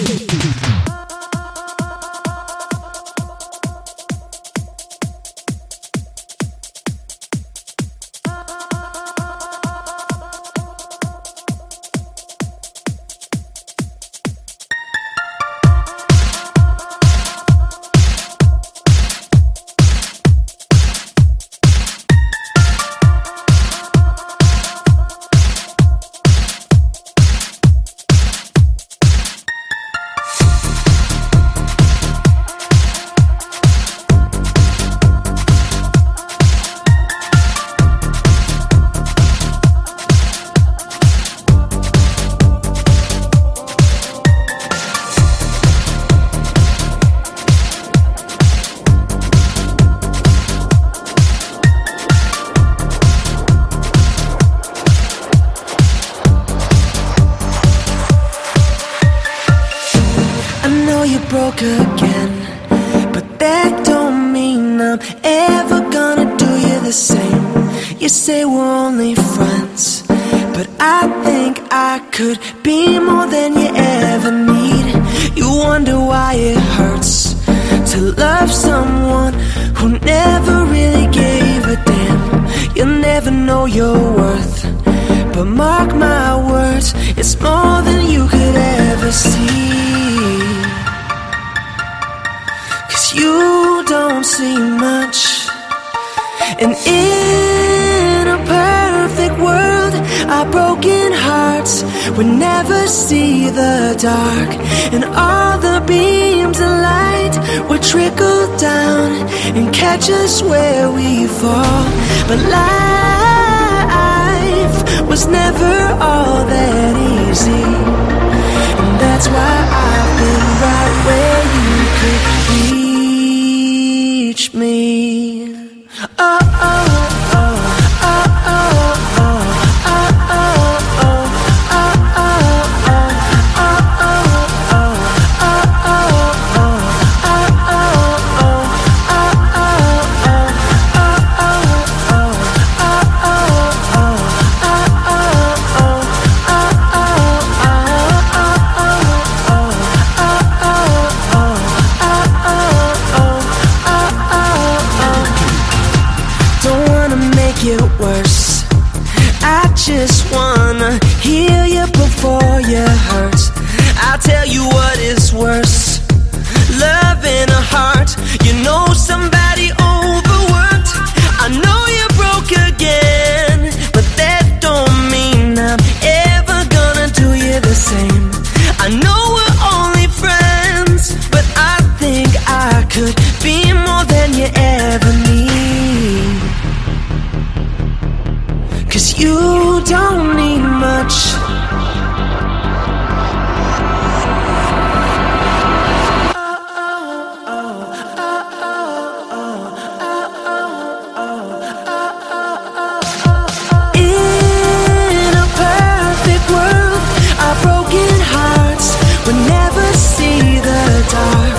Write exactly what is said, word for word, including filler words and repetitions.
Broke again, but that don't mean I'm ever gonna do you the same. You say we're only friends, but I think I could be more than you ever need. You wonder why it hurts to love someone who never really gave a damn. You'll never know your worth, but mark my words, it's more than you could ever see. You don't see much, and in a perfect world, our broken hearts would never see the dark, and all the beams of light would trickle down and catch us where we fall. But life was never all that easy, and that's why I've been right where you could be. Me. Oh, oh, oh, oh, oh, oh, oh, oh, it worse. I just wanna heal you before you hurt. I'll tell you what is worse, love in a heart. You know somebody overworked. I know you broke again, but that don't mean I'm ever gonna do you the same. I know we're only friends, but I think I could be more than you ever need. 'Cause you don't need much. In a perfect world, our broken hearts would never see the dark.